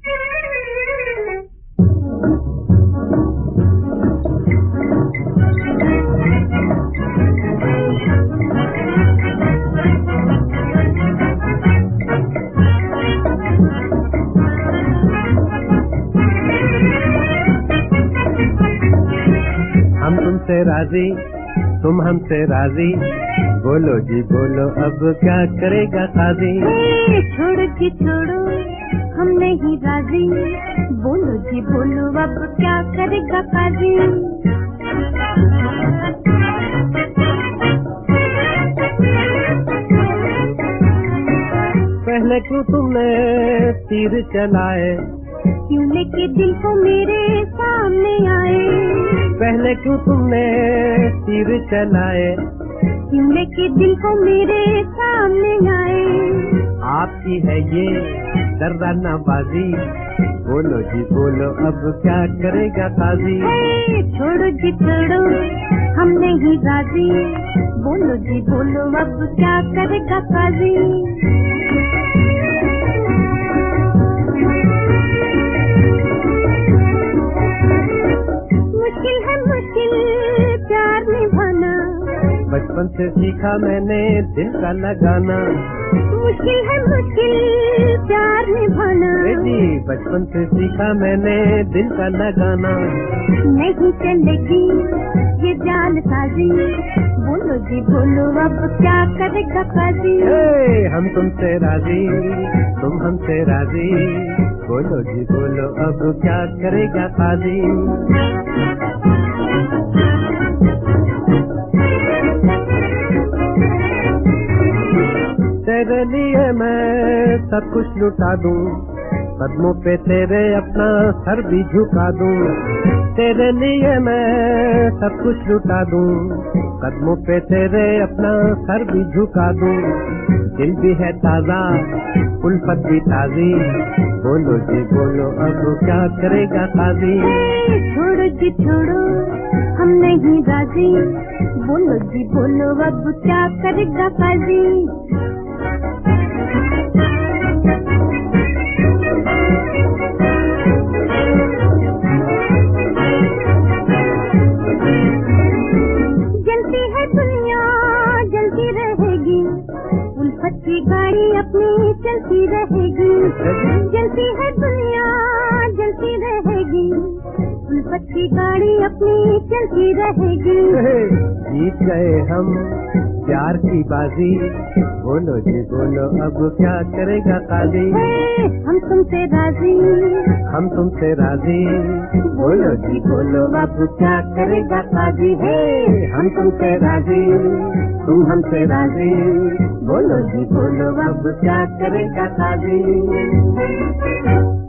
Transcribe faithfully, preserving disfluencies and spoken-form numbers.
हम तुमसे राजी, तुम हमसे राजी, बोलो जी बोलो अब क्या करेगा काजी। छोड़ो जी छोड़ो हम नहीं राजी, बोलो जी बोलो अब क्या करेगा काजी। पहले क्यों तुमने तीर चलाए, क्यों लेके दिल को मेरे सामने आए। पहले क्यों तुमने तीर चलाए, क्यों लेके दिल को मेरे सामने आए। आपकी है ये दर्राना बाजी, बोलो जी बोलो अब क्या करेगा काजी। छोड़ो जी छोड़ो हम नहीं राजी, बोलो जी बोलो अब क्या करेगा काजी। मुश्किल है मुश्किल प्यार निभाना, बचपन से सीखा मैंने दिल का लगाना। मुश्किल है मुश्किल प्यार निभाना, जी बचपन से सीखा मैंने दिल का लगाना। नहीं चलेगी ये जालसाजी, बोलो जी बोलो अब क्या करेगा काजी। हम तुमसे राजी, तुम हमसे राजी, बोलो जी बोलो अब क्या करेगा काजी। तेरे लिए मैं सब कुछ लुटा दूं, कदमों पे तेरे अपना सर भी झुका दूं। तेरे लिए मैं सब कुछ लुटा दूं, कदमों पे तेरे अपना सर भी झुका दूं। दिल भी है ताजा उल्फत भी ताजी, बोलो जी बोलो अब क्या करेगा काजी। छोड़ो जी छोड़ो हम नहीं राजी, बोलो जी बोलो अब क्या करेगा काजी। जलती है दुनिया जलती रहेगी, उल्फत की गाड़ी अपनी चलती रहेगी। जलती है दुनिया जलती रहेगी, उल्फत की गाड़ी अपनी चलती रहेगी। जीत गए हम प्यार की बाजी, बोलो जी बोलो अब क्या करेगा काजी। हम तुमसे राजी, हम तुमसे राजी, बोलो जी बोलो अब क्या करेगा काजी। हम तुमसे राजी, तुम हमसे राजी, बोलो जी बोलो अब क्या करेगा काजी।